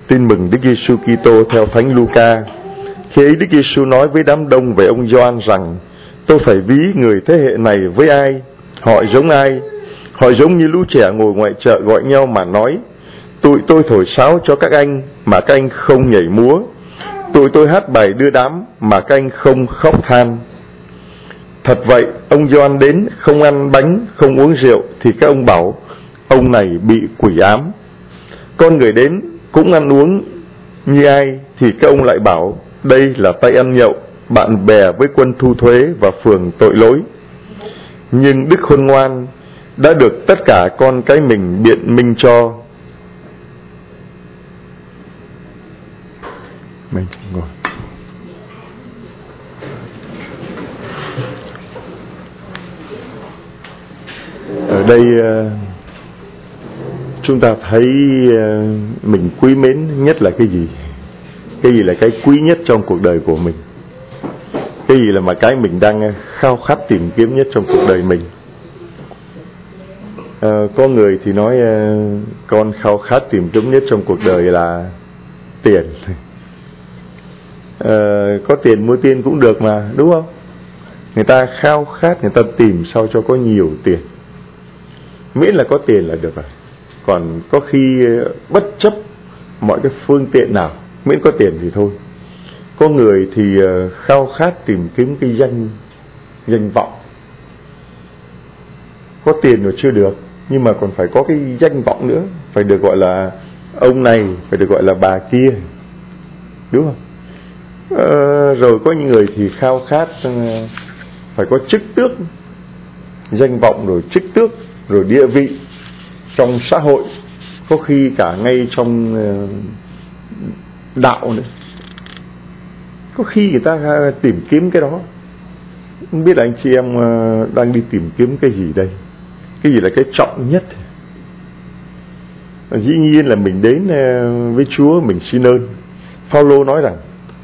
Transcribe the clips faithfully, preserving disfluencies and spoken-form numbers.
Tin mừng Đức Giêsu Kitô theo Thánh Luca. Khi ấy Đức Giêsu nói với đám đông về ông Gioan rằng: tôi phải ví người thế hệ này với ai? Họ giống ai? Họ giống như lũ trẻ ngồi ngoài chợ gọi nhau mà nói: tụi tôi thổi sáo cho các anh mà các anh không nhảy múa, tụi tôi hát bài đưa đám mà các anh không khóc than. Thật vậy, ông Gioan đến không ăn bánh, không uống rượu thì các ông bảo ông này bị quỷ ám. Con người đến cũng ăn uống như ai thì các ông lại bảo đây là tay ăn nhậu, bạn bè với quân thu thuế và phường tội lỗi. Nhưng Đức Khôn Ngoan đã được tất cả con cái mình biện minh cho. Mình ngồi. Ở đây chúng ta thấy mình quý mến nhất là cái gì? Cái gì là cái quý nhất trong cuộc đời của mình? Cái gì là mà cái mình đang khao khát tìm kiếm nhất trong cuộc đời mình? À, có người thì nói con khao khát tìm kiếm nhất trong cuộc đời là tiền. À, có tiền mua tiền cũng được mà, đúng không? Người ta khao khát, người ta tìm sao cho có nhiều tiền, miễn là có tiền là được rồi. Còn có khi bất chấp mọi cái phương tiện nào, miễn có tiền thì thôi. Có người thì khao khát tìm kiếm cái danh danh vọng. Có tiền rồi chưa được, nhưng mà còn phải có cái danh vọng nữa, phải được gọi là ông này, phải được gọi là bà kia, đúng không? À, rồi có những người thì khao khát phải có chức tước, danh vọng rồi chức tước rồi địa vị trong xã hội, có khi cả ngay trong đạo nữa. Có khi người ta tìm kiếm cái đó. Không biết là anh chị em đang đi tìm kiếm cái gì đây? Cái gì là cái trọng nhất? Dĩ nhiên là mình đến với Chúa, mình xin ơn. Phaolô nói rằng: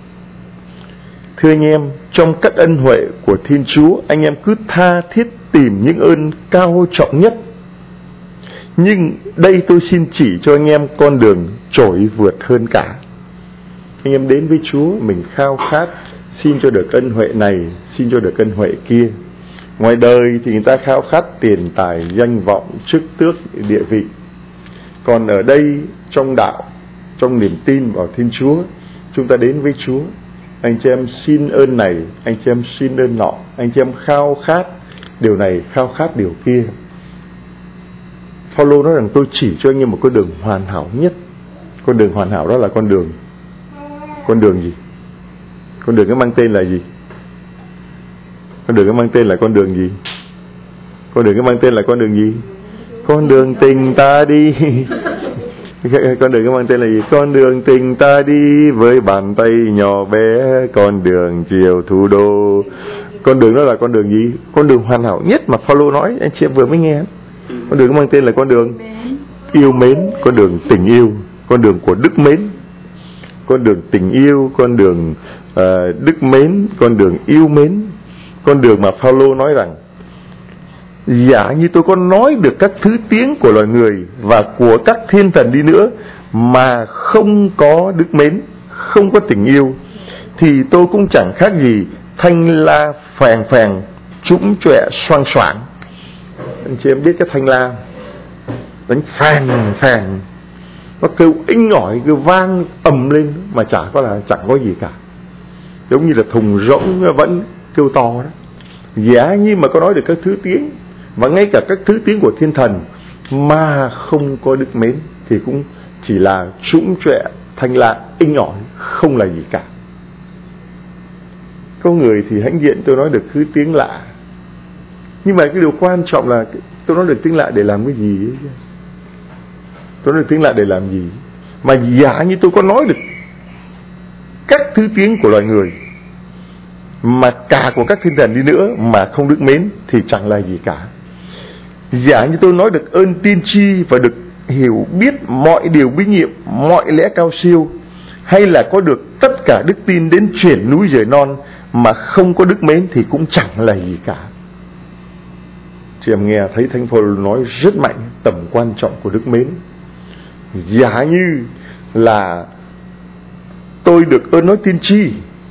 thưa anh em, trong các ân huệ của Thiên Chúa, anh em cứ tha thiết tìm những ơn cao trọng nhất. Nhưng đây tôi xin chỉ cho anh em con đường trội vượt hơn cả. Anh em đến với Chúa, mình khao khát xin cho được ân huệ này, xin cho được ân huệ kia. Ngoài đời thì người ta khao khát tiền tài, danh vọng, chức tước, địa vị. Còn ở đây, trong đạo, trong niềm tin vào Thiên Chúa, chúng ta đến với Chúa. Anh chị em xin ơn này, anh chị em xin ơn nọ, anh chị em khao khát điều này, khao khát điều kia. Phaolô nói rằng tôi chỉ cho anh em một con đường hoàn hảo nhất. Con đường hoàn hảo đó là con đường Con đường gì? Con đường cái mang tên là gì? Con đường cái mang tên là con đường gì? Con đường cái mang tên là con đường gì? Con đường tình ta đi. Con đường cái mang tên là gì? Con đường tình ta đi với bàn tay nhỏ bé, con đường chiều thủ đô. Con đường đó là con đường gì? Con đường hoàn hảo nhất mà Phaolô nói, anh chị em vừa mới nghe. Con đường mang tên là con đường yêu mến, con đường tình yêu, con đường của đức mến, con đường tình yêu, con đường uh, đức mến, con đường yêu mến. Con đường mà Phaolô nói rằng: giả như tôi có nói được các thứ tiếng của loài người và của các thiên thần đi nữa mà không có đức mến, không có tình yêu, thì tôi cũng chẳng khác gì thanh la phèn phèn, trũng trọe xoang xoảng. Anh chị em biết cái thanh la đánh phèn phèn, nó kêu inh ỏi, kêu vang ầm lên mà chả có là chẳng có gì cả, giống như là thùng rỗng vẫn kêu to đó. Giả như mà có nói được các thứ tiếng và ngay cả các thứ tiếng của thiên thần mà không có đức mến thì cũng chỉ là trũng trọe thanh la inh ỏi, không là gì cả. Có người thì hãnh diện tôi nói được thứ tiếng lạ, nhưng mà cái điều quan trọng là tôi nói được tiếng lạ để làm cái gì ấy. Tôi nói được tiếng lạ để làm gì? Mà giả như tôi có nói được các thứ tiếng của loài người mà cả của các thiên thần đi nữa mà không đức mến thì chẳng là gì cả. Giả như tôi nói được ơn tiên tri và được hiểu biết mọi điều bí nhiệm, mọi lẽ cao siêu, hay là có được tất cả đức tin đến chuyển núi rời non mà không có đức mến thì cũng chẳng là gì cả. Chị em nghe thấy Thánh Phaolô nói rất mạnh tầm quan trọng của đức mến. Giả như là tôi được ơn nói tiên tri.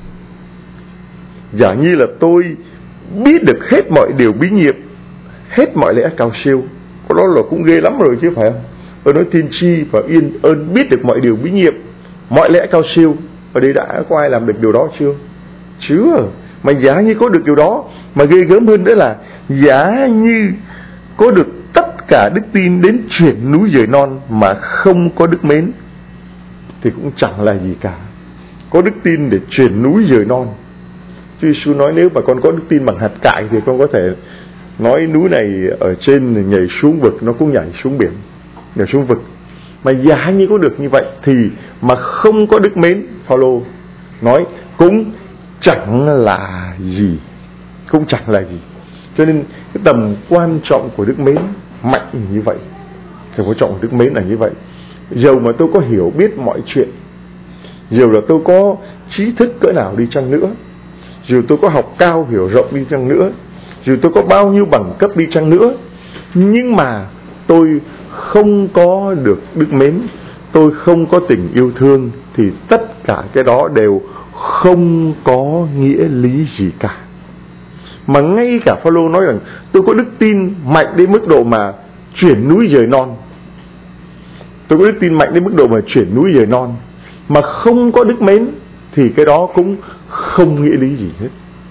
Giả như là tôi biết được hết mọi điều bí nhiệm, hết mọi lẽ cao siêu, có đó là cũng ghê lắm rồi chứ phải không? Ơn nói tiên tri và yên ơn biết được mọi điều bí nhiệm, mọi lẽ cao siêu. Ở đây đã có ai làm được điều đó chưa? Chưa. Mà giả như có được điều đó, mà ghê gớm hơn nữa là giả như có được tất cả đức tin đến chuyển núi dời non mà không có đức mến thì cũng chẳng là gì cả. Có đức tin để chuyển núi dời non. Chúa Giêsu nói nếu mà con có đức tin bằng hạt cải thì con có thể nói núi này ở trên nhảy xuống vực, nó cũng nhảy xuống biển, nhảy xuống vực. Mà giả như có được như vậy thì mà không có đức mến, Phaolô nói cũng chẳng là gì, cũng chẳng là gì. Cho nên cái tầm quan trọng của đức mến mạnh như vậy, tầm quan trọng của đức mến là như vậy. Dầu mà tôi có hiểu biết mọi chuyện, dầu là tôi có trí thức cỡ nào đi chăng nữa, dù tôi có học cao hiểu rộng đi chăng nữa, dù tôi có bao nhiêu bằng cấp đi chăng nữa, nhưng mà tôi không có được đức mến, tôi không có tình yêu thương, thì tất cả cái đó đều không có nghĩa lý gì cả. Mà ngay cả Phaolô nói rằng tôi có đức tin mạnh đến mức độ mà chuyển núi dời non, tôi có đức tin mạnh đến mức độ mà chuyển núi dời non, mà không có đức mến thì cái đó cũng không nghĩa lý gì hết.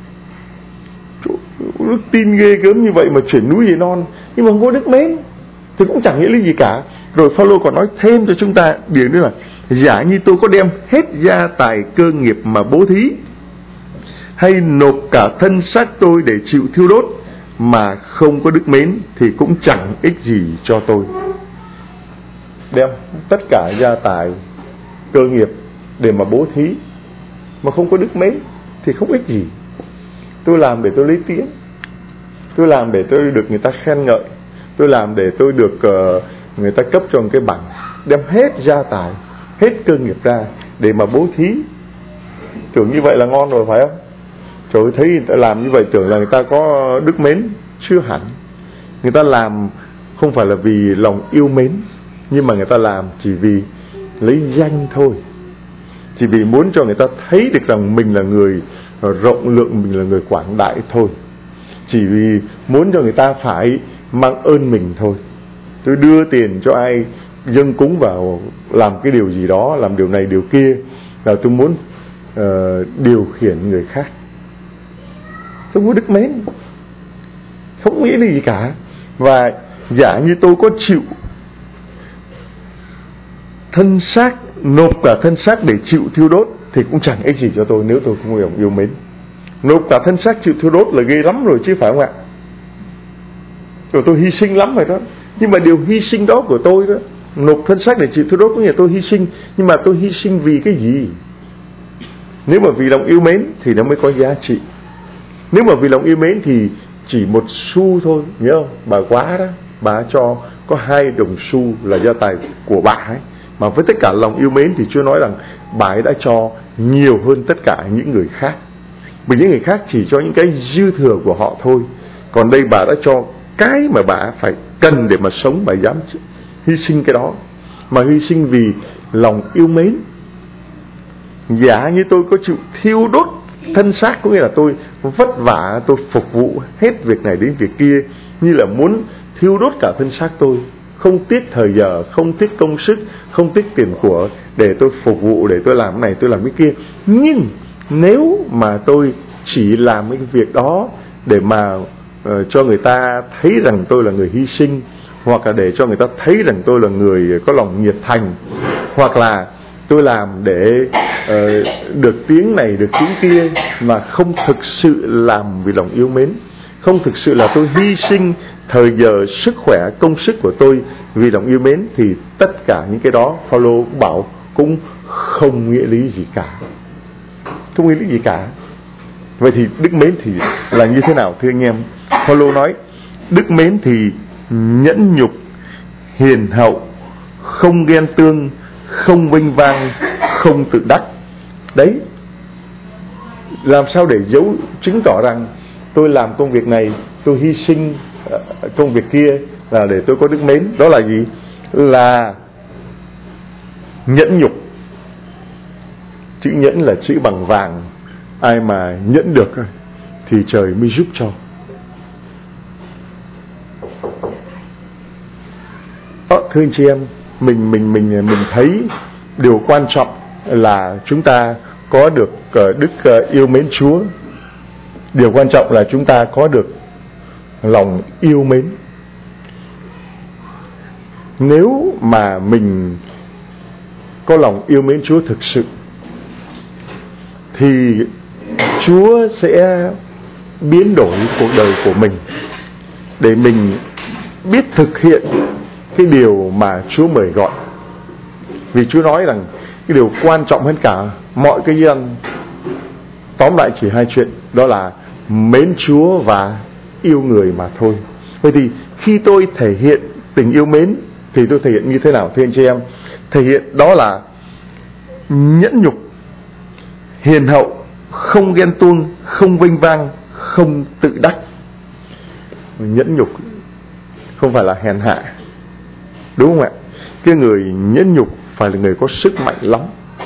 Đức tin ghê gớm như vậy mà chuyển núi dời non, nhưng mà không có đức mến thì cũng chẳng nghĩa lý gì cả. Rồi Phaolô còn nói thêm cho chúng ta điều nữa là giả như tôi có đem hết gia tài cơ nghiệp mà bố thí, hay nộp cả thân xác tôi để chịu thiêu đốt, mà không có đức mến thì cũng chẳng ích gì cho tôi. Đem tất cả gia tài cơ nghiệp để mà bố thí mà không có đức mến thì không ích gì. Tôi làm để tôi lấy tiếng, tôi làm để tôi được người ta khen ngợi, tôi làm để tôi được uh, người ta cấp cho một cái bằng, đem hết gia tài, hết cơ nghiệp ra để mà bố thí. Tưởng như vậy là ngon rồi phải không? Trời ơi, thấy người ta làm như vậy tưởng là người ta có đức mến. Chưa hẳn. Người ta làm không phải là vì lòng yêu mến, nhưng mà người ta làm chỉ vì lấy danh thôi, chỉ vì muốn cho người ta thấy được rằng mình là người rộng lượng, mình là người quảng đại thôi, chỉ vì muốn cho người ta phải mang ơn mình thôi. Tôi đưa tiền cho ai dâng cúng vào làm cái điều gì đó, làm điều này điều kia, là tôi muốn uh, điều khiển người khác. Tôi có đức mến, không nghĩ gì cả. Và giả như tôi có chịu thân xác, nộp cả thân xác để chịu thiêu đốt thì cũng chẳng ích gì cho tôi nếu tôi không yêu mến. Nộp cả thân xác chịu thiêu đốt là ghê lắm rồi chứ phải không ạ? Rồi tôi hy sinh lắm rồi đó. Nhưng mà điều hy sinh đó của tôi đó, nộp thân xác để chịu thiêu đốt có nghĩa là tôi hy sinh. Nhưng mà tôi hy sinh vì cái gì? Nếu mà vì lòng yêu mến thì nó mới có giá trị. Nếu mà vì lòng yêu mến thì chỉ một xu thôi, nhớ không? Bà quá đó, bà cho có hai đồng xu là gia tài của bà ấy. Mà với tất cả lòng yêu mến thì Chúa nói rằng bà ấy đã cho nhiều hơn tất cả những người khác. Vì những người khác chỉ cho những cái dư thừa của họ thôi. Còn đây bà đã cho cái mà bà phải cần để mà sống, bà dám hy sinh cái đó. Mà hy sinh vì lòng yêu mến. Giả như tôi có chịu thiêu đốt thân xác, có nghĩa là tôi vất vả, tôi phục vụ hết việc này đến việc kia, như là muốn thiêu đốt cả thân xác tôi, không tiếc thời giờ, không tiếc công sức, không tiếc tiền của để tôi phục vụ, để tôi làm cái này, tôi làm cái kia. Nhưng nếu mà tôi chỉ làm cái việc đó để mà uh, cho người ta thấy rằng tôi là người hy sinh, hoặc là để cho người ta thấy rằng tôi là người có lòng nhiệt thành, hoặc là tôi làm để uh, được tiếng này, được tiếng kia, mà không thực sự làm vì lòng yêu mến, không thực sự là tôi hy sinh thời giờ, sức khỏe, công sức của tôi vì lòng yêu mến, thì tất cả những cái đó Phaolô bảo cũng không nghĩa lý gì cả, không nghĩa lý gì cả. Vậy thì đức mến thì là như thế nào thưa anh em? Phaolô nói đức mến thì nhẫn nhục, hiền hậu, không ghen tương, không vênh vang, không tự đắc. Đấy, làm sao để dấu chứng tỏ rằng tôi làm công việc này, tôi hy sinh công việc kia là để tôi có đức mến. Đó là gì? Là nhẫn nhục. Chữ nhẫn là chữ bằng vàng. Ai mà nhẫn được thì trời mới giúp cho. Đó, thưa anh chị em, mình mình mình mình thấy điều quan trọng là chúng ta có được đức yêu mến Chúa. Điều quan trọng là chúng ta có được lòng yêu mến. Nếu mà mình có lòng yêu mến Chúa thực sự thì Chúa sẽ biến đổi cuộc đời của mình để mình biết thực hiện cái điều mà Chúa mời gọi. Vì Chúa nói rằng cái điều quan trọng hơn cả mọi cái dân, tóm lại chỉ hai chuyện, đó là mến Chúa và yêu người mà thôi. Vậy thì khi tôi thể hiện tình yêu mến thì tôi thể hiện như thế nào thưa anh chị em? Thể hiện đó là nhẫn nhục, hiền hậu, không ghen tuông, không vênh vang, không tự đắc. Nhẫn nhục không phải là hèn hạ, đúng không ạ? Cái người nhẫn nhục phải là người có sức mạnh lắm.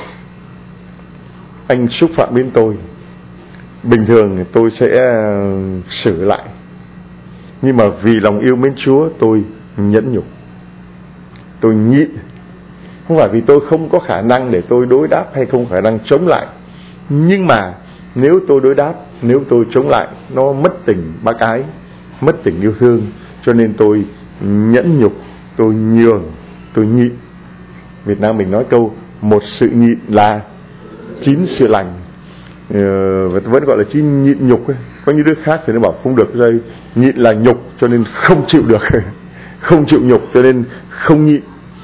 Anh xúc phạm đến tôi, bình thường tôi sẽ xử lại, nhưng mà vì lòng yêu mến Chúa tôi nhẫn nhục, tôi nhịn. Không phải vì tôi không có khả năng để tôi đối đáp hay không khả năng chống lại, nhưng mà nếu tôi đối đáp, nếu tôi chống lại, nó mất tình bác ái, mất tình yêu thương. Cho nên tôi nhẫn nhục, tôi nhường, tôi nhịn. Việt Nam mình nói câu một sự nhịn là chín sự lành. ờ, Vẫn gọi là chỉ nhịn nhục ấy. Có những đứa khác thì nó bảo không được, rồi nhịn là nhục cho nên không chịu được không chịu nhục cho nên không nhịn.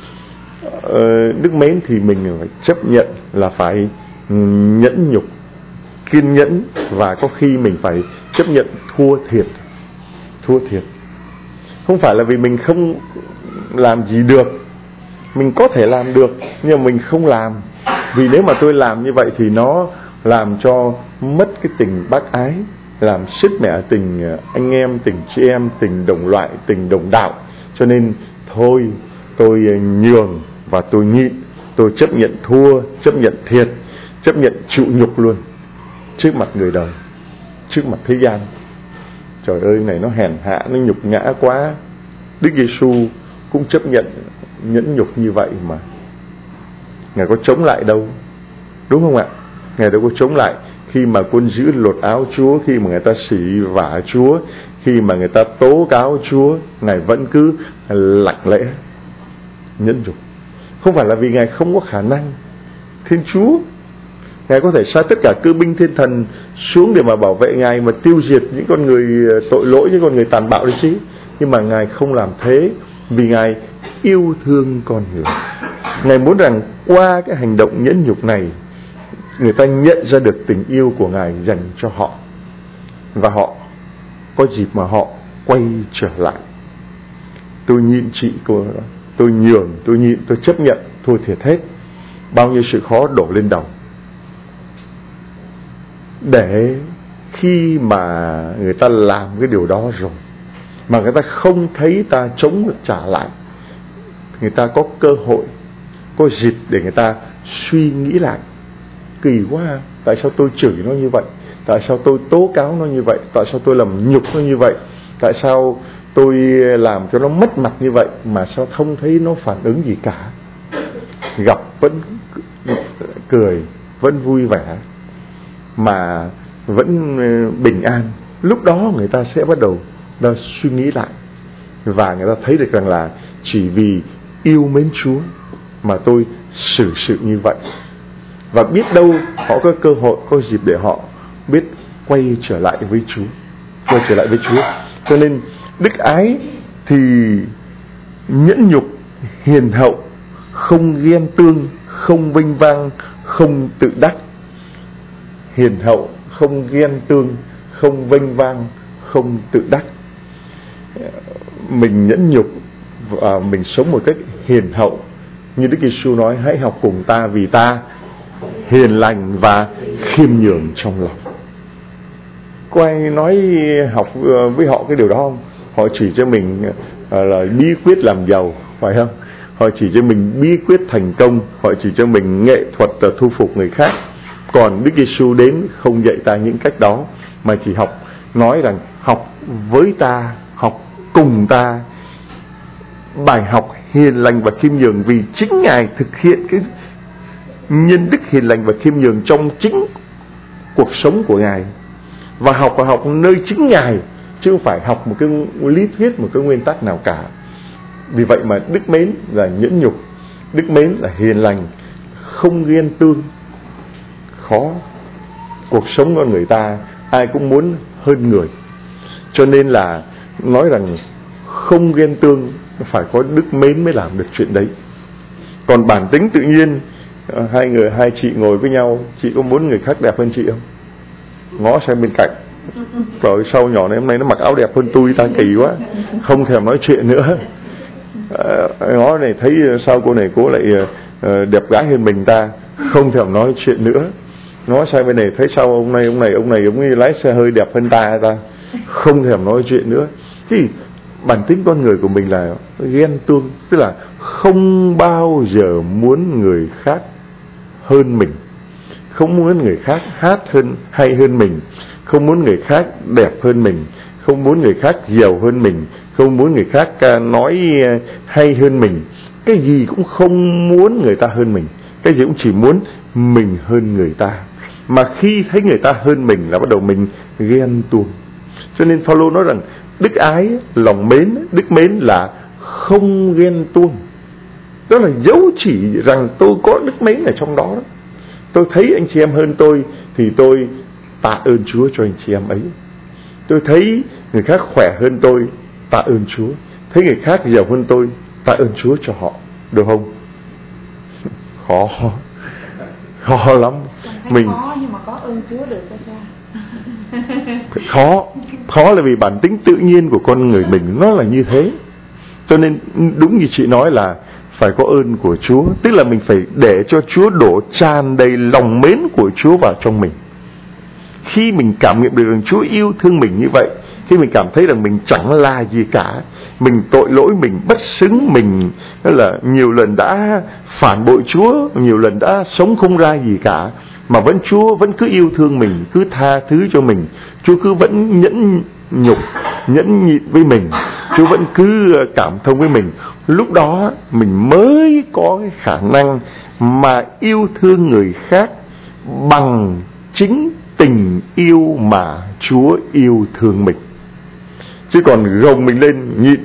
ờ, Đức mến thì mình phải chấp nhận là phải nhẫn nhục, kiên nhẫn, và có khi mình phải chấp nhận thua thiệt. Thua thiệt không phải là vì mình không làm gì được, mình có thể làm được nhưng mà mình không làm. Vì nếu mà tôi làm như vậy thì nó làm cho mất cái tình bác ái, làm sứt mẻ tình anh em, tình chị em, tình đồng loại, tình đồng đạo. Cho nên thôi tôi nhường và tôi nhịn, tôi chấp nhận thua, chấp nhận thiệt, chấp nhận chịu nhục luôn trước mặt người đời, trước mặt thế gian. Trời ơi, này nó hèn hạ, nó nhục nhã quá. Đức Giêsu cũng chấp nhận nhẫn nhục như vậy mà. Ngài có chống lại đâu, đúng không ạ? Ngài đâu có chống lại. Khi mà quân giữ lột áo Chúa, khi mà người ta sỉ vả Chúa, khi mà người ta tố cáo Chúa, Ngài vẫn cứ lặng lẽ nhẫn nhục. Không phải là vì Ngài không có khả năng. Thiên Chúa, Ngài có thể sai tất cả cư binh thiên thần xuống để mà bảo vệ Ngài, mà tiêu diệt những con người tội lỗi, những con người tàn bạo đấy chứ. Nhưng mà Ngài không làm thế, vì Ngài yêu thương con người. Ngài muốn rằng qua cái hành động nhẫn nhục này, người ta nhận ra được tình yêu của Ngài dành cho họ, và họ có dịp mà họ quay trở lại. Tôi nhịn chị, tôi nhường, tôi nhịn, tôi chấp nhận, thua thiệt hết. Bao nhiêu sự khó đổ lên đầu, để khi mà người ta làm cái điều đó rồi mà người ta không thấy ta chống trả lại, người ta có cơ hội, có dịp để người ta suy nghĩ lại. Kỳ quá, tại sao tôi chửi nó như vậy? Tại sao tôi tố cáo nó như vậy? Tại sao tôi làm nhục nó như vậy? Tại sao tôi làm cho nó mất mặt như vậy mà sao không thấy nó phản ứng gì cả? Gặp vẫn cười, vẫn vui vẻ, mà vẫn bình an. Lúc đó người ta sẽ bắt đầu ta suy nghĩ lại, và người ta thấy được rằng là chỉ vì yêu mến Chúa mà tôi xử sự như vậy. Và biết đâu họ có cơ hội, có dịp để họ biết quay trở lại với Chúa, quay trở lại với Chúa. Cho nên đức ái thì nhẫn nhục, hiền hậu, không ghen tương, không vênh vang, không tự đắc. Hiền hậu, không ghen tương, không vênh vang, không tự đắc. Mình nhẫn nhục và mình sống một cách hiền hậu, như Đức Giêsu nói: hãy học cùng ta vì ta hiền lành và khiêm nhường trong lòng. Có ai nói học với họ cái điều đó không? Họ chỉ cho mình là bí quyết làm giàu, phải không? Họ chỉ cho mình bí quyết thành công, họ chỉ cho mình nghệ thuật thu phục người khác. Còn Đức Giêsu đến không dạy ta những cách đó, mà chỉ học nói rằng học với ta, học cùng ta bài học hiền lành và khiêm nhường, vì chính Ngài thực hiện cái nhân đức hiền lành và khiêm nhường trong chính cuộc sống của Ngài. Và học và học nơi chính Ngài, chứ không phải học một cái lý thuyết, một cái nguyên tắc nào cả. Vì vậy mà đức mến là nhẫn nhục, đức mến là hiền lành, không ghen tương. Khó. Cuộc sống con người ta ai cũng muốn hơn người, cho nên là nói rằng không ghen tương, phải có đức mến mới làm được chuyện đấy. Còn bản tính tự nhiên, hai người hai chị ngồi với nhau, chị có muốn người khác đẹp hơn chị không? Ngó sang bên cạnh, rồi sau nhỏ này hôm nay nó mặc áo đẹp hơn tôi, ta kỳ quá, không thèm nói chuyện nữa. À, ngó này thấy sao cô này cô lại uh, đẹp gái hơn mình, ta không thèm nói chuyện nữa. Ngó sang bên này thấy sao ông này ông này ông này ông ấy lái xe hơi đẹp hơn ta, ta không thèm nói chuyện nữa. Thì bản tính con người của mình là ghen tuông, tức là không bao giờ muốn người khác hơn mình, không muốn người khác hát hơn hay hơn mình, không muốn người khác đẹp hơn mình, không muốn người khác giàu hơn mình, không muốn người khác nói hay hơn mình. Cái gì cũng không muốn người ta hơn mình, cái gì cũng chỉ muốn mình hơn người ta. Mà khi thấy người ta hơn mình là bắt đầu mình ghen tuông. Cho nên Phaolô nói rằng đức ái, lòng mến, đức mến là không ghen tuông. Đó là dấu chỉ rằng tôi có đức mến ở trong đó. Tôi thấy anh chị em hơn tôi thì tôi tạ ơn Chúa cho anh chị em ấy. Tôi thấy người khác khỏe hơn tôi, tạ ơn Chúa. Thấy người khác giàu hơn tôi, tạ ơn Chúa cho họ. Được không? Khó. Khó lắm. Mình khó nhưng mà có ơn Chúa được sao cha? Khó. Khó là vì bản tính tự nhiên của con người mình nó là như thế. Cho nên đúng như chị nói là phải có ơn của Chúa. Tức là mình phải để cho Chúa đổ tràn đầy lòng mến của Chúa vào trong mình. Khi mình cảm nghiệm được rằng Chúa yêu thương mình như vậy, khi mình cảm thấy rằng mình chẳng là gì cả, mình tội lỗi, mình bất xứng, mình là nhiều lần đã phản bội Chúa, nhiều lần đã sống không ra gì cả, mà vẫn Chúa vẫn cứ yêu thương mình, cứ tha thứ cho mình, Chúa cứ vẫn nhẫn nhục, nhẫn nhịn với mình, Chúa vẫn cứ cảm thông với mình. Lúc đó mình mới có cái khả năng mà yêu thương người khác bằng chính tình yêu mà Chúa yêu thương mình. Chứ còn gồng mình lên nhịn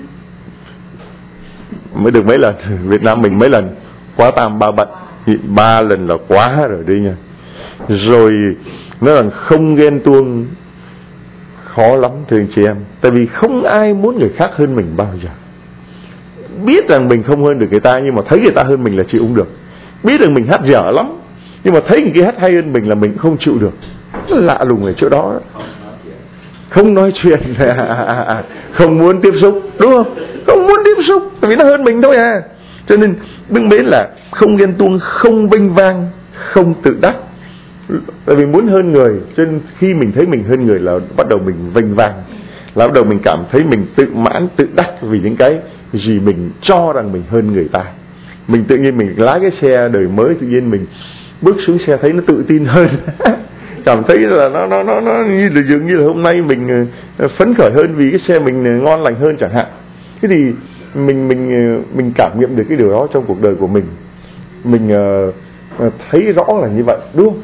mới được mấy lần. Việt Nam mình mấy lần quá tam ba bận, nhịn ba lần là quá rồi đi nha. Rồi nó là không ghen tuông, khó lắm thưa anh chị em. Tại vì không ai muốn người khác hơn mình bao giờ. Biết rằng mình không hơn được người ta, nhưng mà thấy người ta hơn mình là chịu không được. Biết rằng mình hát dở lắm, nhưng mà thấy người kia hát hay hơn mình là mình không chịu được. Lạ lùng ở chỗ đó. Không nói chuyện, không muốn tiếp xúc, đúng không? Không muốn tiếp xúc, tại vì nó hơn mình thôi à. Cho nên đức mến là không ghen tuông, không vênh vang, không tự đắc. Tại vì muốn hơn người, cho nên khi mình thấy mình hơn người là bắt đầu mình vênh vang, là bắt đầu mình cảm thấy mình tự mãn, tự đắc vì những cái gì mình cho rằng mình hơn người ta. Mình tự nhiên mình lái cái xe đời mới, tự nhiên mình bước xuống xe thấy nó tự tin hơn. Cảm thấy là nó nó nó nó như là dường như là hôm nay mình phấn khởi hơn vì cái xe mình ngon lành hơn chẳng hạn. Thế thì mình mình mình cảm nghiệm được cái điều đó trong cuộc đời của mình. Mình uh, thấy rõ là như vậy, đúng không?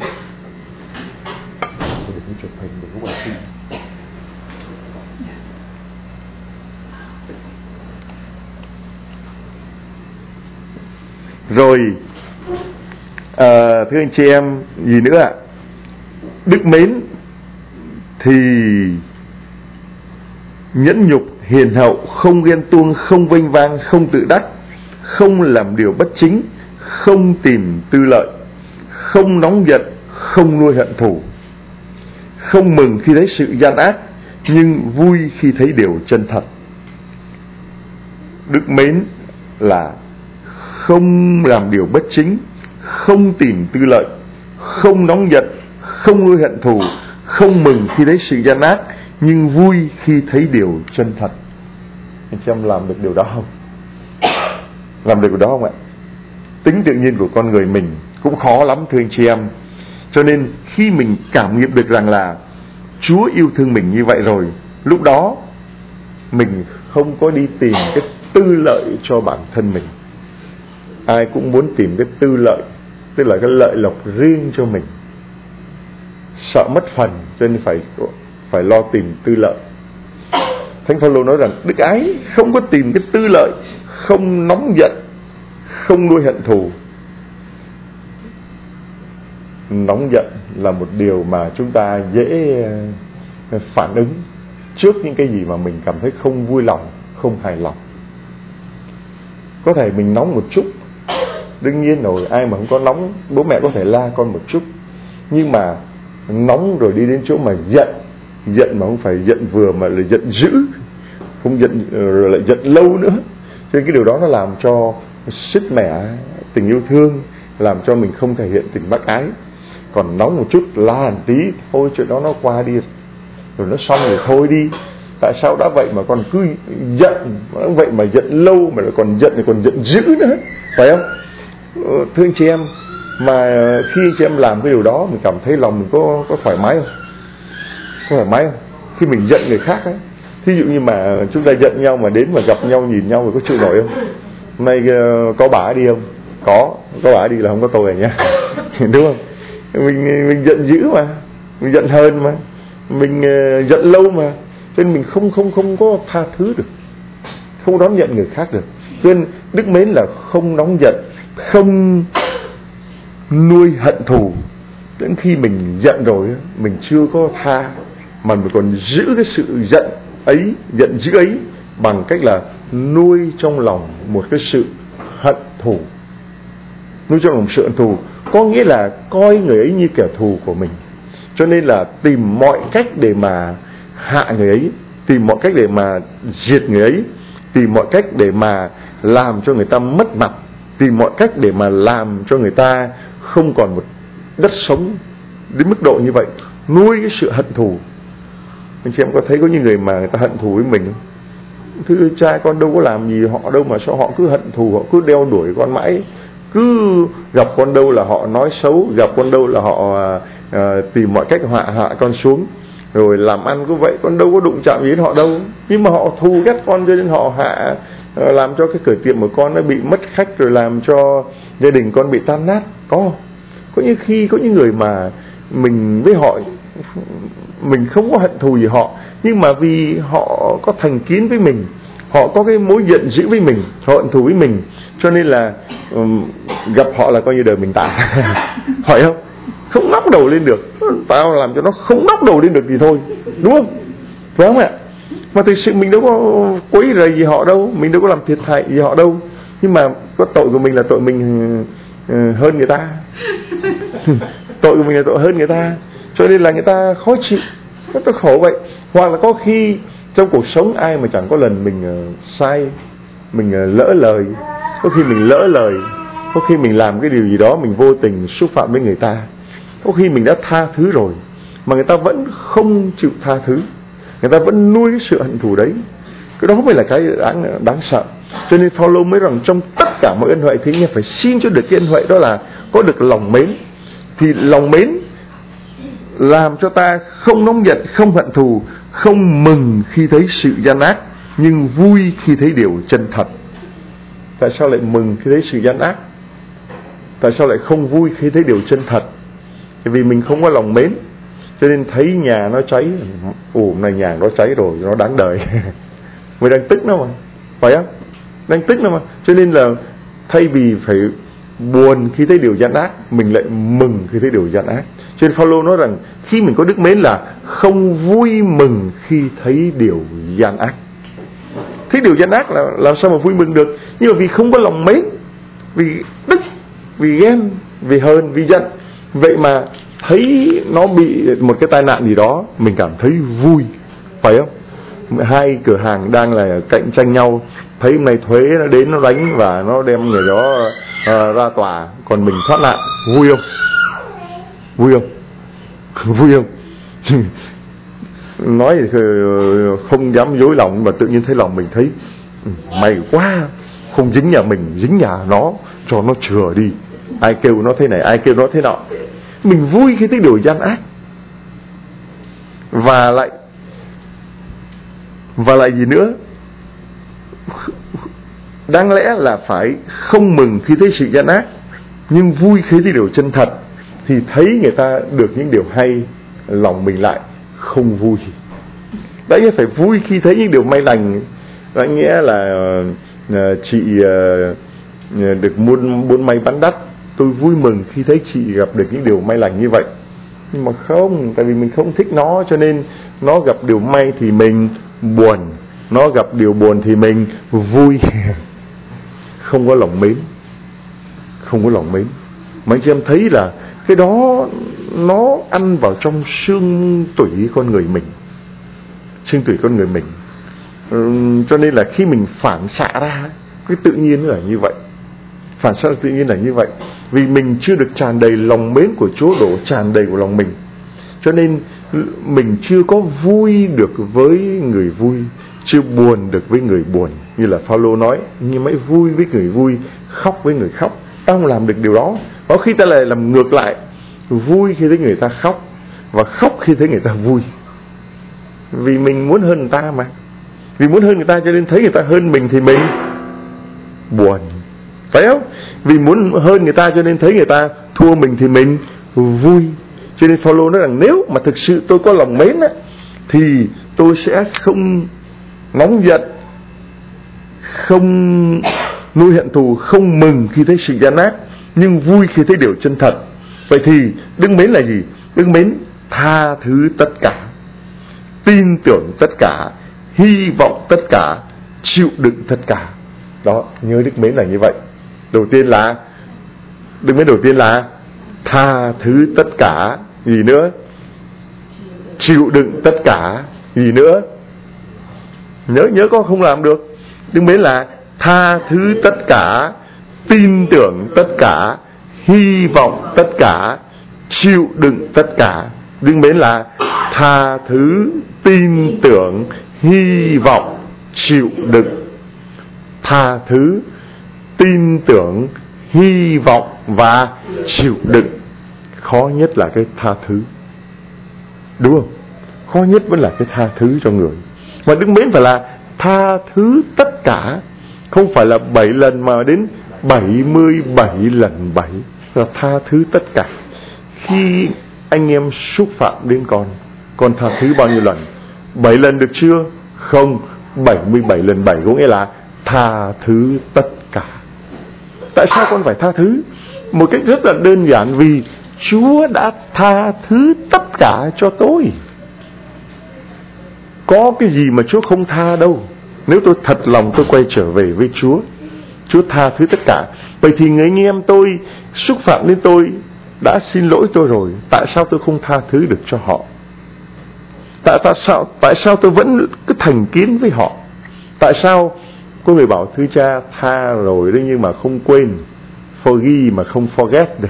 Rồi uh, thưa anh chị em, gì nữa ạ? Đức mến thì nhẫn nhục, hiền hậu, không ghen tuông, không vênh vang, không tự đắc, không làm điều bất chính, không tìm tư lợi, không nóng giận, không nuôi hận thù, không mừng khi thấy sự gian ác, nhưng vui khi thấy điều chân thật. Đức mến là không làm điều bất chính, không tìm tư lợi, không nóng giận, không nuôi hận thù, không mừng khi thấy sự gian ác, nhưng vui khi thấy điều chân thật. Anh chị em làm được điều đó không? Làm được điều đó không ạ? Tính tự nhiên của con người mình cũng khó lắm thưa anh chị em. Cho nên khi mình cảm nghiệm được rằng là Chúa yêu thương mình như vậy rồi, lúc đó mình không có đi tìm cái tư lợi cho bản thân mình. Ai cũng muốn tìm cái tư lợi, tức là cái lợi lộc riêng cho mình, sợ mất phần cho nên phải phải lo tìm tư lợi. Thánh Phaolô nói rằng Đức Ái không có tìm cái tư lợi, không nóng giận, không nuôi hận thù. Nóng giận là một điều mà chúng ta dễ phản ứng trước những cái gì mà mình cảm thấy không vui lòng, không hài lòng. Có thể mình nóng một chút, đương nhiên rồi, ai mà không có nóng, bố mẹ có thể la con một chút. Nhưng mà nóng rồi đi đến chỗ mà giận, giận mà không phải giận vừa mà là giận dữ, không giận rồi lại giận lâu nữa. Cho nên cái điều đó nó làm cho sứt mẻ tình yêu thương, làm cho mình không thể hiện tình bác ái. Còn nóng một chút, la một tí, thôi chuyện đó nó qua đi, rồi nó xong rồi thôi đi. Tại sao đã vậy mà còn cứ giận, vậy mà giận lâu mà còn giận thì còn giận dữ nữa, phải không? Thưa anh chị em, mà khi anh chị em làm cái điều đó, mình cảm thấy lòng mình có có thoải mái không? Có thoải mái không? Khi mình giận người khác ấy, thí dụ như mà chúng ta giận nhau mà đến mà gặp nhau nhìn nhau thì có chịu nổi không? Hôm nay có bà đi không? Có, có bà đi là không có tôi rồi nha. Đúng không? Mình mình giận dữ mà, mình giận hờn mà, mình uh, giận lâu mà, cho nên mình không không không có tha thứ được, không đón nhận người khác được. Cho nên đức mến là không nóng giận, không nuôi hận thù. Đến khi mình giận rồi, mình chưa có tha, mà mình còn giữ cái sự giận ấy, giận dữ ấy bằng cách là nuôi trong lòng một cái sự hận thù. Nuôi trong lòng sự hận thù có nghĩa là coi người ấy như kẻ thù của mình. Cho nên là tìm mọi cách để mà hạ người ấy, tìm mọi cách để mà diệt người ấy, tìm mọi cách để mà làm cho người ta mất mặt, tìm mọi cách để mà làm cho người ta không còn một đất sống đến mức độ như vậy. Nuôi cái sự hận thù. Anh chị em có thấy có những người mà người ta hận thù với mình không? Thưa cha, con đâu có làm gì họ đâu mà sao họ cứ hận thù, họ cứ đeo đuổi con mãi. Cứ gặp con đâu là họ nói xấu, gặp con đâu là họ à, tìm mọi cách họa hạ con xuống. Rồi làm ăn cứ vậy, con đâu có đụng chạm gì đến họ đâu. Nhưng mà họ thù ghét con cho nên họ hạ, làm cho cái cửa tiệm của con nó bị mất khách, rồi làm cho gia đình con bị tan nát. Có Có những khi có những người mà mình với họ, mình không có hận thù gì họ, nhưng mà vì họ có thành kiến với mình, họ có cái mối giận dữ với mình, họ hận thù với mình, cho nên là um, gặp họ là coi như đời mình tả. Phải không? Không ngóc đầu lên được, tao làm cho nó không ngóc đầu lên được thì thôi, đúng không? Phải không ạ? Mà thực sự mình đâu có quấy rầy gì họ đâu, mình đâu có làm thiệt hại gì họ đâu. Nhưng mà có tội của mình là tội mình uh, hơn người ta. Tội của mình là tội hơn người ta, cho nên là người ta khó chịu, rất là khổ vậy. Hoặc là có khi trong cuộc sống ai mà chẳng có lần mình uh, sai, mình uh, lỡ lời. Có khi mình lỡ lời, có khi mình làm cái điều gì đó mình vô tình xúc phạm với người ta. Có khi mình đã tha thứ rồi mà người ta vẫn không chịu tha thứ, người ta vẫn nuôi cái sự hận thù đấy. Cái đó mới là cái đáng, đáng sợ. Cho nên Phaolô mới rằng trong tất cả mọi ân huệ thì anh em phải xin cho được cái ân huệ, đó là có được lòng mến. Thì lòng mến làm cho ta không nóng giận, không hận thù, không mừng khi thấy sự gian ác, nhưng vui khi thấy điều chân thật. Tại sao lại mừng khi thấy sự gian ác? Tại sao lại không vui khi thấy điều chân thật? Vì mình không có lòng mến, cho nên thấy nhà nó cháy, ồ này nhà nó cháy rồi, nó đáng đời. Mình đang tức nó mà, phải không? Đang tức nó mà. Cho nên là thay vì phải buồn khi thấy điều gian ác, mình lại mừng khi thấy điều gian ác. Cho nên Phaolô nói rằng khi mình có đức mến là không vui mừng khi thấy điều gian ác. Thấy điều gian ác là làm sao mà vui mừng được? Nhưng mà vì không có lòng mến, vì tức, vì ghen, vì hờn, vì giận, vậy mà thấy nó bị một cái tai nạn gì đó, mình cảm thấy vui, phải không? Hai cửa hàng đang là cạnh tranh nhau, thấy hôm nay thuế nó đến nó đánh và nó đem người đó uh, ra tòa, còn mình thoát nạn, vui không? Vui không? Vui không? Nói thì không dám dối lòng, mà tự nhiên thấy lòng mình thấy may quá, không dính nhà mình, dính nhà nó, cho nó chừa đi. Ai kêu nó thế này, ai kêu nó thế nọ. Mình vui khi thấy điều gian ác. Và lại Và lại gì nữa? Đáng lẽ là phải không mừng khi thấy sự gian ác, nhưng vui khi thấy điều chân thật. Thì thấy người ta được những điều hay, lòng mình lại không vui. Đấy, phải vui khi thấy những điều may lành. Đó nghĩa là uh, chị uh, được buôn buôn may bán đắt, tôi vui mừng khi thấy chị gặp được những điều may lành như vậy. Nhưng mà không, tại vì mình không thích nó, cho nên nó gặp điều may thì mình buồn, nó gặp điều buồn thì mình vui. Không có lòng mến, không có lòng mến. Mà anh chị em thấy là cái đó nó ăn vào trong xương tủy con người mình, xương tủy con người mình. Ừ, cho nên là khi mình phản xạ ra, cái tự nhiên là như vậy. Phản xạ tự nhiên là như vậy. Vì mình chưa được tràn đầy lòng mến của Chúa đổ tràn đầy của lòng mình, cho nên mình chưa có vui được với người vui, chưa buồn được với người buồn. Như là Phaolô nói, nhưng mới vui với người vui, khóc với người khóc. Ta không làm được điều đó. Có khi ta lại làm ngược lại, vui khi thấy người ta khóc và khóc khi thấy người ta vui. Vì mình muốn hơn người ta mà. Vì muốn hơn người ta cho nên thấy người ta hơn mình thì mình buồn, phải không? Vì muốn hơn người ta cho nên thấy người ta thua mình thì mình vui. Cho nên Phaolô nói rằng nếu mà thực sự tôi có lòng mến á, thì tôi sẽ không nóng giận, không nuôi hận thù, không mừng khi thấy sự gian ác, nhưng vui khi thấy điều chân thật. Vậy thì đức mến là gì? Đức mến tha thứ tất cả, tin tưởng tất cả, hy vọng tất cả, chịu đựng tất cả. Đó, nhớ đức mến là như vậy. Đầu tiên là đức mến đầu tiên là tha thứ tất cả. Gì nữa? Chịu đựng tất cả. Gì nữa? Nhớ nhớ có không làm được. Đức mến là tha thứ tất cả, tin tưởng tất cả, hy vọng tất cả, chịu đựng tất cả. Đức mến là tha thứ, tin tưởng, hy vọng, chịu đựng. Tha thứ, tin tưởng, hy vọng và chịu đựng. Khó nhất là cái tha thứ, đúng không? Khó nhất vẫn là cái tha thứ cho người. Mà đức mến phải là tha thứ tất cả, không phải là bảy lần mà đến bảy mươi bảy lần bảy, là tha thứ tất cả. Khi anh em xúc phạm đến con, con tha thứ bao nhiêu lần? Bảy lần được chưa? Không, bảy mươi bảy lần bảy, có nghĩa là tha thứ tất cả. Tại sao con phải tha thứ? Một cách rất là đơn giản, vì Chúa đã tha thứ tất cả cho tôi. Có cái gì mà Chúa không tha đâu. Nếu tôi thật lòng tôi quay trở về với Chúa, Chúa tha thứ tất cả. Vậy thì người anh em tôi xúc phạm đến tôi, đã xin lỗi tôi rồi, tại sao tôi không tha thứ được cho họ? Tại, tại sao tại sao tôi vẫn cứ thành kiến với họ? Tại sao có người bảo thưa cha tha rồi đấy nhưng mà không quên, forgive mà không forget được.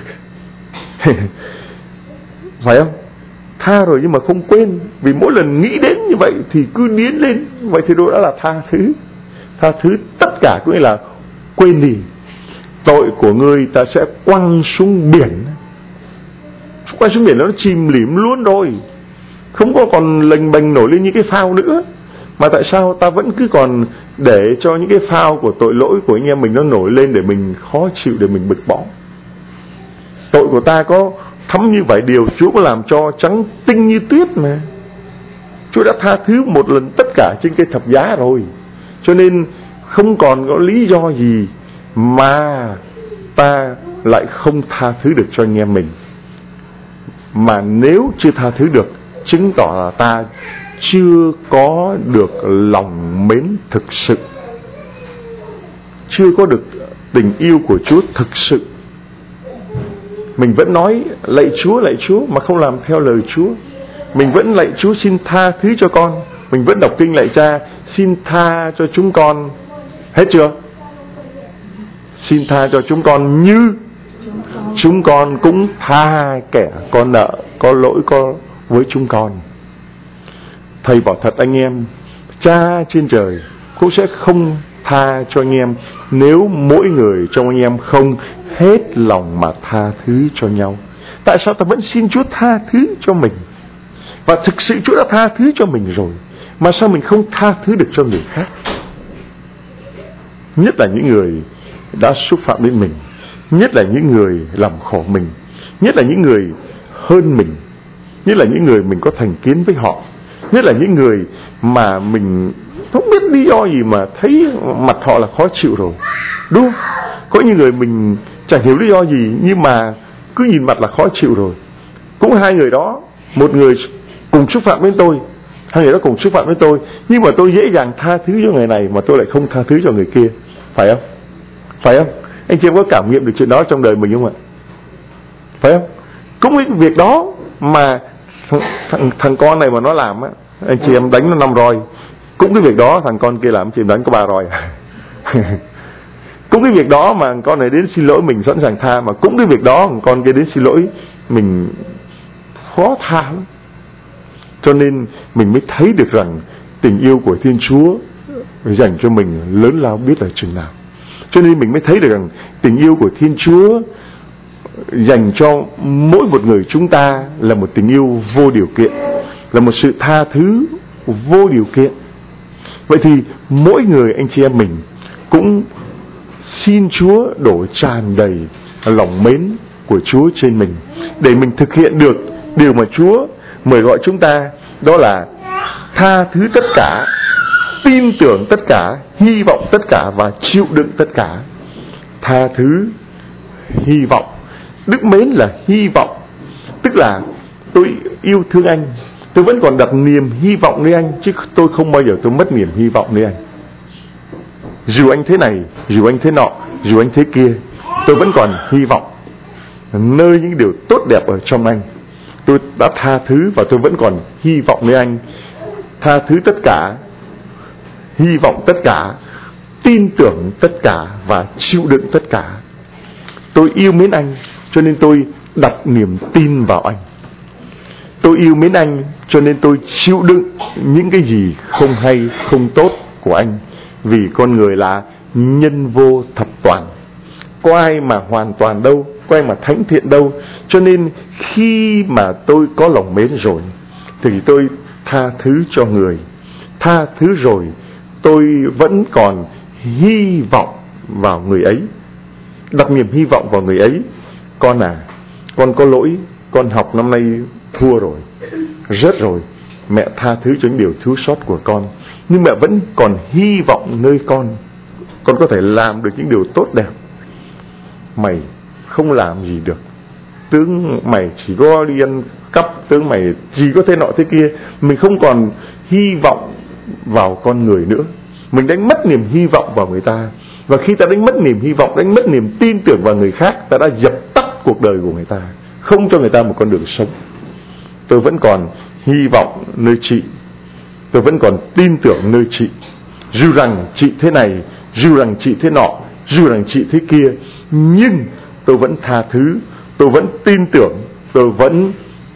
Phải không? Tha rồi nhưng mà không quên, vì mỗi lần nghĩ đến như vậy thì cứ điên lên. Vậy thì đó đã là tha thứ. Tha thứ tất cả có nghĩa là quên đi. Tội của ngươi ta sẽ quăng xuống biển. Quăng xuống biển nó chìm lìm luôn rồi, không có còn lềnh bềnh nổi lên như cái phao nữa. Mà tại sao ta vẫn cứ còn để cho những cái phao của tội lỗi của anh em mình nó nổi lên để mình khó chịu, để mình bực bõ? Tội của ta có thấm như vậy điều, Chúa có làm cho trắng tinh như tuyết mà. Chúa đã tha thứ một lần tất cả trên cây thập giá rồi. Cho nên không còn có lý do gì mà ta lại không tha thứ được cho anh em mình. Mà nếu chưa tha thứ được, chứng tỏ là ta chưa có được lòng mến thực sự, chưa có được tình yêu của Chúa thực sự. Mình vẫn nói lạy Chúa, lạy Chúa mà không làm theo lời Chúa. Mình vẫn lạy Chúa xin tha thứ cho con. Mình vẫn đọc kinh lạy Cha xin tha cho chúng con. Hết chưa? Xin tha cho chúng con như chúng con cũng tha kẻ có nợ, có lỗi có với chúng con. Thầy bảo thật anh em, Cha trên trời cũng sẽ không tha cho anh em nếu mỗi người trong anh em không hết lòng mà tha thứ cho nhau. Tại sao ta vẫn xin Chúa tha thứ cho mình? Và thực sự Chúa đã tha thứ cho mình rồi, mà sao mình không tha thứ được cho người khác? Nhất là những người đã xúc phạm đến mình, nhất là những người làm khổ mình, nhất là những người hơn mình, nhất là những người mình có thành kiến với họ, nhất là những người mà mình không biết lý do gì mà thấy mặt họ là khó chịu rồi, đúng không? Có những người mình chẳng hiểu lý do gì nhưng mà cứ nhìn mặt là khó chịu rồi. Cũng hai người đó, một người cùng xúc phạm với tôi, hai người đó cùng xúc phạm với tôi, nhưng mà tôi dễ dàng tha thứ cho người này mà tôi lại không tha thứ cho người kia, phải không? Phải không? Anh chị em có cảm nghiệm được chuyện đó trong đời mình không ạ? Phải không? Cũng cái việc đó mà thằng, thằng, thằng con này mà nó làm á, anh chị em đánh nó năm roi. Cũng cái việc đó thằng con kia làm, anh chị em đánh có ba roi. Cũng cái việc đó mà con này đến xin lỗi mình sẵn sàng tha, mà cũng cái việc đó thằng con kia đến xin lỗi mình khó tha lắm. Cho nên mình mới thấy được rằng tình yêu của Thiên Chúa dành cho mình lớn lao biết là chừng nào. Cho nên mình mới thấy được rằng tình yêu của Thiên Chúa dành cho mỗi một người chúng ta là một tình yêu vô điều kiện, là một sự tha thứ vô điều kiện. Vậy thì mỗi người anh chị em mình cũng xin Chúa đổ tràn đầy lòng mến của Chúa trên mình, để mình thực hiện được điều mà Chúa mời gọi chúng ta, đó là tha thứ tất cả, tin tưởng tất cả, hy vọng tất cả và chịu đựng tất cả. Tha thứ, hy vọng. Đức mến là hy vọng, tức là tôi yêu thương anh, tôi vẫn còn đặt niềm hy vọng nơi anh, chứ tôi không bao giờ tôi mất niềm hy vọng nơi anh. Dù anh thế này, dù anh thế nọ, dù anh thế kia, tôi vẫn còn hy vọng nơi những điều tốt đẹp ở trong anh. Tôi đã tha thứ và tôi vẫn còn hy vọng nơi anh. Tha thứ tất cả, hy vọng tất cả, tin tưởng tất cả và chịu đựng tất cả. Tôi yêu mến anh, cho nên tôi đặt niềm tin vào anh. Tôi yêu mến anh, cho nên tôi chịu đựng những cái gì không hay, không tốt của anh. Vì con người là nhân vô thập toàn, có ai mà hoàn toàn đâu, có ai mà thánh thiện đâu. Cho nên khi mà tôi có lòng mến rồi thì tôi tha thứ cho người. Tha thứ rồi tôi vẫn còn hy vọng vào người ấy, đặt niềm hy vọng vào người ấy. Con à, con có lỗi, con học năm nay thua rồi, rớt rồi, mẹ tha thứ cho những điều thiếu sót của con, nhưng mẹ vẫn còn hy vọng nơi con. Con có thể làm được những điều tốt đẹp. Mày không làm gì được, tướng mày chỉ có đi ăn cắp, tướng mày chỉ có thế nọ thế kia. Mình không còn hy vọng vào con người nữa, mình đánh mất niềm hy vọng vào người ta. Và khi ta đánh mất niềm hy vọng, đánh mất niềm tin tưởng vào người khác, ta đã dập tắt cuộc đời của người ta, không cho người ta một con đường sống. Tôi vẫn còn hy vọng nơi chị, tôi vẫn còn tin tưởng nơi chị, dù rằng chị thế này, dù rằng chị thế nọ, dù rằng chị thế kia, nhưng tôi vẫn tha thứ, tôi vẫn tin tưởng, tôi vẫn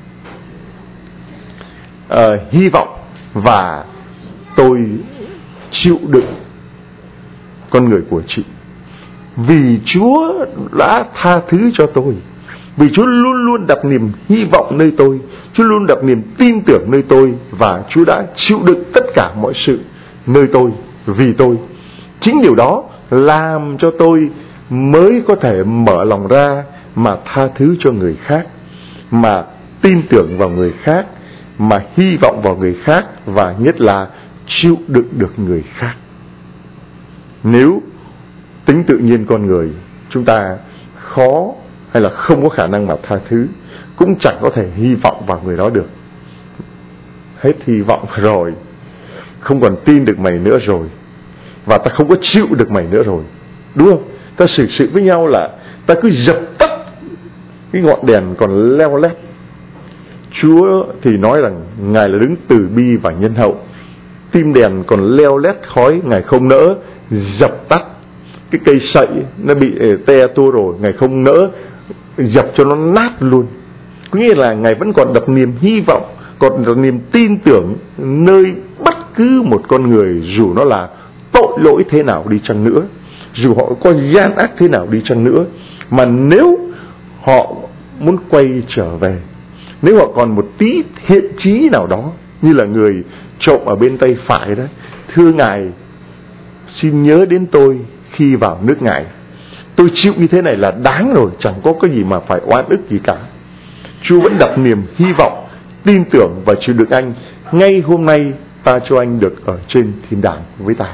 uh, hy vọng và tôi chịu đựng con người của chị. Vì Chúa đã tha thứ cho tôi, vì Chúa luôn luôn đặt niềm hy vọng nơi tôi, Chúa luôn đặt niềm tin tưởng nơi tôi, và Chúa đã chịu đựng tất cả mọi sự nơi tôi, vì tôi. Chính điều đó làm cho tôi mới có thể mở lòng ra mà tha thứ cho người khác, mà tin tưởng vào người khác, mà hy vọng vào người khác, và nhất là chịu đựng được người khác. Nếu tính tự nhiên con người chúng ta khó hay là không có khả năng mà tha thứ, cũng chẳng có thể hy vọng vào người đó được. Hết hy vọng rồi, không còn tin được mày nữa rồi, và ta không có chịu được mày nữa rồi, đúng không? Ta xử sự với nhau là ta cứ dập tắt cái ngọn đèn còn leo lét. Chúa thì nói rằng Ngài là đứng từ bi và nhân hậu. Tim đèn còn leo lét khói, Ngài không nỡ dập tắt. Cái cây sậy nó bị te tua rồi, Ngài không nỡ dập cho nó nát luôn. Có nghĩa là Ngài vẫn còn đặt niềm hy vọng, còn đặt niềm tin tưởng nơi bất cứ một con người, dù nó là tội lỗi thế nào đi chăng nữa, dù họ có gian ác thế nào đi chăng nữa. Mà nếu họ muốn quay trở về. Nếu họ còn một tí thiện chí nào đó, như là người trộm ở bên tay phải đó, thưa Ngài, xin nhớ đến tôi khi vào nước Ngài. Tôi chịu như thế này là đáng rồi, chẳng có cái gì mà phải oan ức gì cả. Chúa vẫn đặt niềm hy vọng, tin tưởng và chịu đựng anh. Ngay hôm nay ta cho anh được ở trên thiên đàng với ta.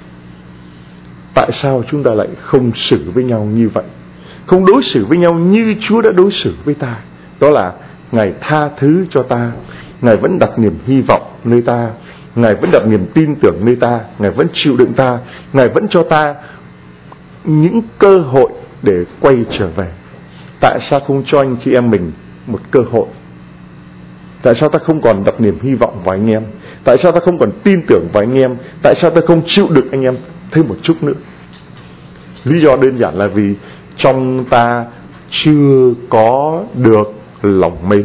Tại sao chúng ta lại không xử với nhau như vậy? Không đối xử với nhau như Chúa đã đối xử với ta. Đó là Ngài tha thứ cho ta, Ngài vẫn đặt niềm hy vọng nơi ta, Ngài vẫn đặt niềm tin tưởng nơi ta, Ngài vẫn chịu đựng ta, Ngài vẫn cho ta những cơ hội để quay trở về. Tại sao không cho anh chị em mình một cơ hội? Tại sao ta không còn đặt niềm hy vọng vào anh em? Tại sao ta không còn tin tưởng vào anh em? Tại sao ta không chịu đựng anh em thêm một chút nữa? Lý do đơn giản là vì trong ta chưa có được lòng mến,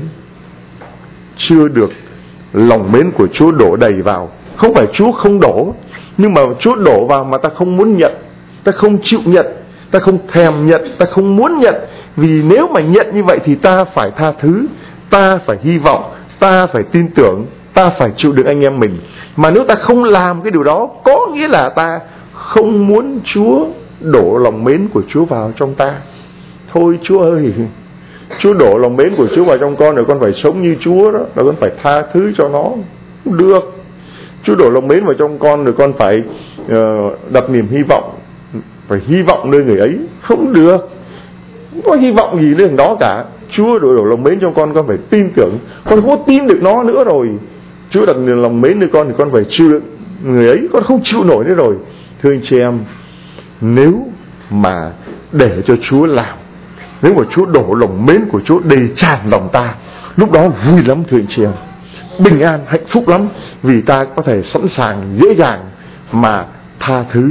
chưa được lòng mến của Chúa đổ đầy vào. Không phải Chúa không đổ, nhưng mà Chúa đổ vào mà ta không muốn nhận, ta không chịu nhận, ta không thèm nhận, ta không muốn nhận. Vì nếu mà nhận như vậy thì ta phải tha thứ, ta phải hy vọng, ta phải tin tưởng, ta phải chịu đựng anh em mình. Mà nếu ta không làm cái điều đó, có nghĩa là ta không muốn Chúa đổ lòng mến của Chúa vào trong ta. Thôi Chúa ơi, Chúa đổ lòng mến của Chúa vào trong con, rồi con phải sống như Chúa đó, rồi con phải tha thứ cho nó. Không được. Chúa đổ lòng mến vào trong con, rồi con phải uh, đặt niềm hy vọng, phải hy vọng nơi người ấy. Không được. Không có hy vọng gì lên đó cả. Chúa đổ, đổ lòng mến trong con, con phải tin tưởng. Con không có tin được nó nữa rồi. Chúa đặt lòng mến nơi con thì con phải chịu đựng người ấy. Con không chịu nổi nữa rồi. Thưa anh chị em, nếu mà để cho Chúa làm, nếu mà Chúa đổ lòng mến của Chúa đầy tràn lòng ta, lúc đó vui lắm thưa anh chị em, bình an, hạnh phúc lắm. Vì ta có thể sẵn sàng, dễ dàng mà tha thứ,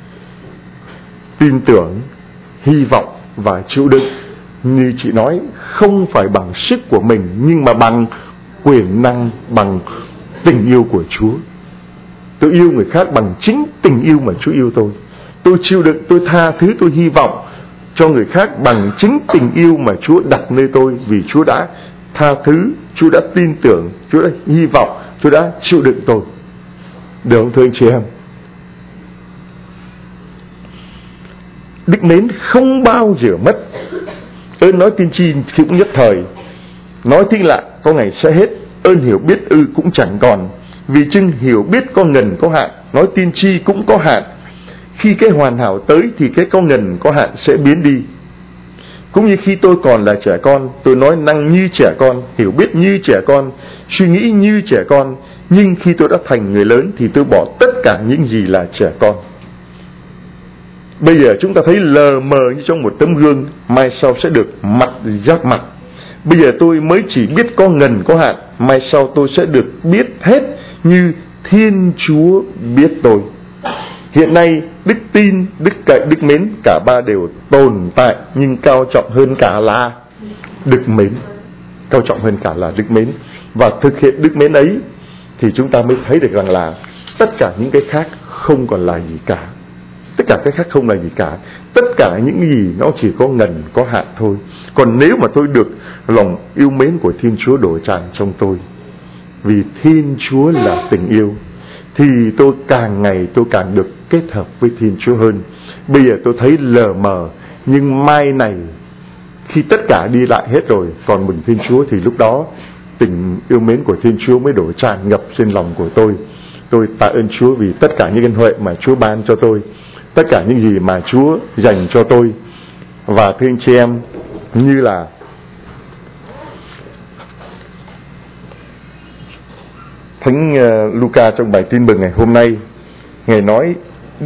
tin tưởng, hy vọng và chịu đựng. Như chị nói, không phải bằng sức của mình, nhưng mà bằng quyền năng, bằng tình yêu của Chúa. Tôi yêu người khác bằng chính tình yêu mà Chúa yêu tôi. Tôi chịu đựng, tôi tha thứ, tôi hy vọng cho người khác bằng chính tình yêu mà Chúa đặt nơi tôi. Vì Chúa đã tha thứ, Chúa đã tin tưởng, Chúa đã hy vọng, Chúa đã chịu đựng tôi. Được không thưa anh chị em? Đức mến không bao giờ mất. Ơn nói tiên tri cũng nhất thời, nói thiên lạ có ngày sẽ hết. Ơn hiểu biết ư cũng chẳng còn, vì chưng hiểu biết có ngần có hạn, nói tiên tri cũng có hạn. Khi cái hoàn hảo tới thì cái có ngần có hạn sẽ biến đi. Cũng như khi tôi còn là trẻ con, tôi nói năng như trẻ con, hiểu biết như trẻ con, suy nghĩ như trẻ con. Nhưng khi tôi đã thành người lớn thì tôi bỏ tất cả những gì là trẻ con. Bây giờ chúng ta thấy lờ mờ như trong một tấm gương, mai sau sẽ được mặt giáp mặt. Bây giờ tôi mới chỉ biết có ngần có hạn, mai sau tôi sẽ được biết hết như Thiên Chúa biết tôi. Hiện nay đức tin, đức cậy, đức mến, cả ba đều tồn tại, nhưng cao trọng hơn cả là đức mến. Cao trọng hơn cả là đức mến. Và thực hiện đức mến ấy thì chúng ta mới thấy được rằng là tất cả những cái khác không còn là gì cả. Tất cả cái khác không là gì cả. Tất cả những gì nó chỉ có ngần có hạn thôi. Còn nếu mà tôi được lòng yêu mến của Thiên Chúa đổ tràn trong tôi, vì Thiên Chúa là tình yêu, thì tôi càng ngày tôi càng được kết hợp với Thiên Chúa hơn. Bây giờ tôi thấy lờ mờ, nhưng mai này khi tất cả đi lại hết rồi, còn mình Thiên Chúa, thì lúc đó tình yêu mến của Thiên Chúa mới đổ tràn ngập trên lòng của tôi. Tôi tạ ơn Chúa vì tất cả những ân huệ mà Chúa ban cho tôi, tất cả những gì mà Chúa dành cho tôi. Và thưa anh chị em, như là Thánh uh, Luca trong bài tin mừng ngày hôm nay, Ngài nói,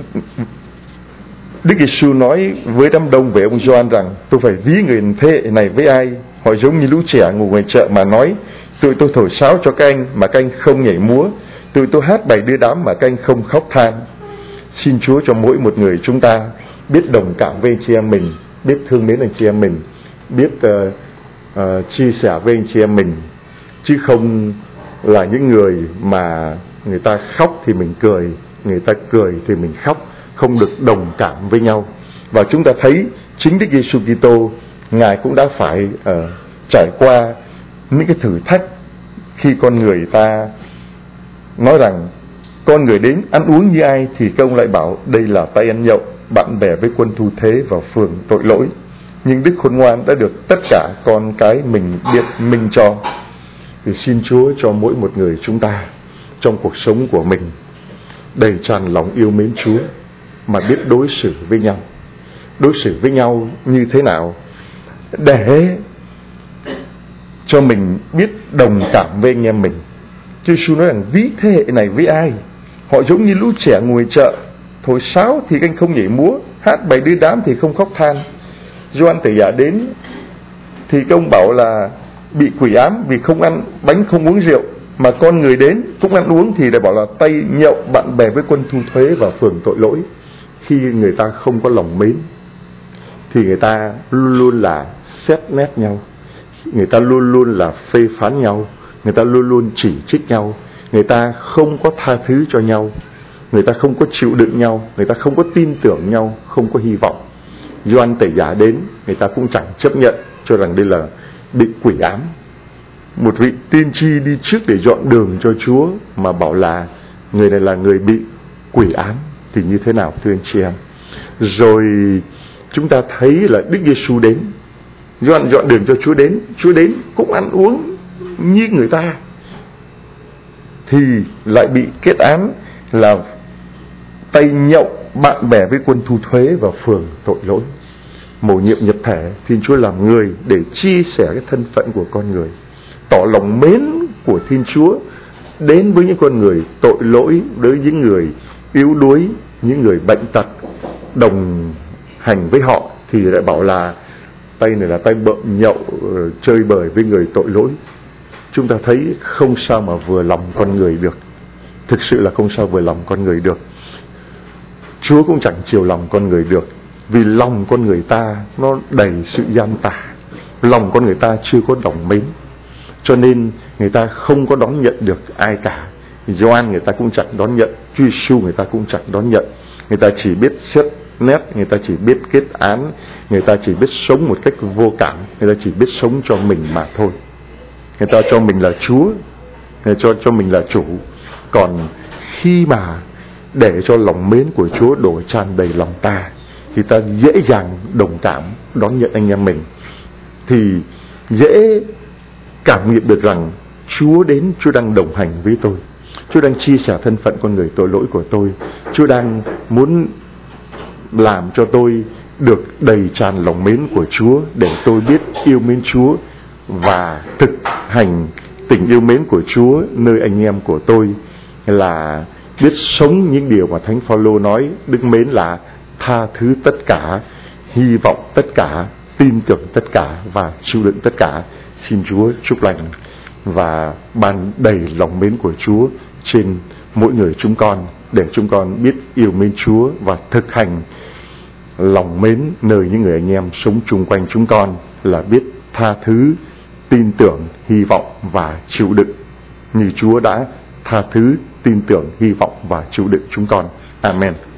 Đức Giêsu nói với đám đông về ông Gioan rằng: tôi phải ví người thế hệ này với ai? Họ giống như lũ trẻ ngồi ngoài chợ mà nói: tụi tôi thổi sáo cho các anh mà các anh không nhảy múa, tụi tôi hát bài đưa đám mà các anh không khóc than. Xin Chúa cho mỗi một người chúng ta biết đồng cảm với anh chị em mình, biết thương mến anh chị em mình, biết uh, uh, chia sẻ với anh chị em mình, chứ không là những người mà người ta khóc thì mình cười, người ta cười thì mình khóc, không được đồng cảm với nhau. Và chúng ta thấy chính Đức Giêsu Kitô, Ngài cũng đã phải uh, trải qua những cái thử thách khi con người ta nói rằng con người đến ăn uống như ai, thì các ông lại bảo đây là tay ăn nhậu, bạn bè với quân thu thế và phường tội lỗi. Nhưng Đức Khôn Ngoan đã được tất cả con cái mình biết minh cho. Thì xin Chúa cho mỗi một người chúng ta trong cuộc sống của mình đầy tràn lòng yêu mến Chúa, mà biết đối xử với nhau. Đối xử với nhau như thế nào để cho mình biết đồng cảm với anh em mình. Chúa Giêsu nói rằng ví thế hệ này với ai? Họ giống như lũ trẻ ngồi chợ, thổi sáo thì anh không nhảy múa, hát bài đưa đám thì không khóc than. Gioan Tẩy Giả đến thì công bảo là bị quỷ ám vì không ăn bánh không uống rượu, mà con người đến cũng ăn uống thì lại bảo là tay nhậu, bạn bè với quân thu thuế và phường tội lỗi. Khi người ta không có lòng mến thì người ta luôn luôn là xét nét nhau, người ta luôn luôn là phê phán nhau, người ta luôn luôn chỉ trích nhau, người ta không có tha thứ cho nhau, người ta không có chịu đựng nhau, người ta không có tin tưởng nhau, không có hy vọng. Gioan Tẩy Giả đến, người ta cũng chẳng chấp nhận, cho rằng đây là bị quỷ ám. Một vị tiên tri đi trước để dọn đường cho Chúa mà bảo là người này là người bị quỷ ám thì như thế nào thưa anh chị em? Rồi chúng ta thấy là Đức Giêsu đến, Gioan dọn đường cho Chúa đến, Chúa đến cũng ăn uống như người ta, thì lại bị kết án là tay nhậu, bạn bè với quân thu thuế và phường tội lỗi. Mầu nhiệm nhập thể, Thiên Chúa làm người để chia sẻ cái thân phận của con người, tỏ lòng mến của Thiên Chúa đến với những con người tội lỗi, đối với những người yếu đuối, những người bệnh tật, đồng hành với họ thì lại bảo là tay này là tay bợm nhậu, chơi bời với người tội lỗi. Chúng ta thấy không sao mà vừa lòng con người được. Thực sự là không sao vừa lòng con người được. Chúa cũng chẳng chiều lòng con người được, vì lòng con người ta nó đầy sự gian tả, lòng con người ta chưa có lòng mến, cho nên người ta không có đón nhận được ai cả. Gioan người ta cũng chẳng đón nhận, Chúa Giêsu người ta cũng chẳng đón nhận. Người ta chỉ biết xét nét, người ta chỉ biết kết án, người ta chỉ biết sống một cách vô cảm, người ta chỉ biết sống cho mình mà thôi. Người ta cho mình là Chúa, người ta cho cho mình là chủ. Còn khi mà để cho lòng mến của Chúa đổ tràn đầy lòng ta thì ta dễ dàng đồng cảm đón nhận anh em mình, thì dễ cảm nghiệm được rằng Chúa đến, Chúa đang đồng hành với tôi, Chúa đang chia sẻ thân phận con người tội lỗi của tôi, Chúa đang muốn làm cho tôi được đầy tràn lòng mến của Chúa, để tôi biết yêu mến Chúa và thực hành tình yêu mến của Chúa nơi anh em của tôi, là biết sống những điều mà Thánh Phaolô nói đức mến là tha thứ tất cả, hy vọng tất cả, tin tưởng tất cả và chịu đựng tất cả. Xin Chúa chúc lành và ban đầy lòng mến của Chúa trên mỗi người chúng con, để chúng con biết yêu mến Chúa và thực hành lòng mến nơi những người anh em sống chung quanh chúng con, là biết tha thứ, tin tưởng, hy vọng và chịu đựng như Chúa đã tha thứ, tin tưởng, hy vọng và chịu đựng chúng con. Amen.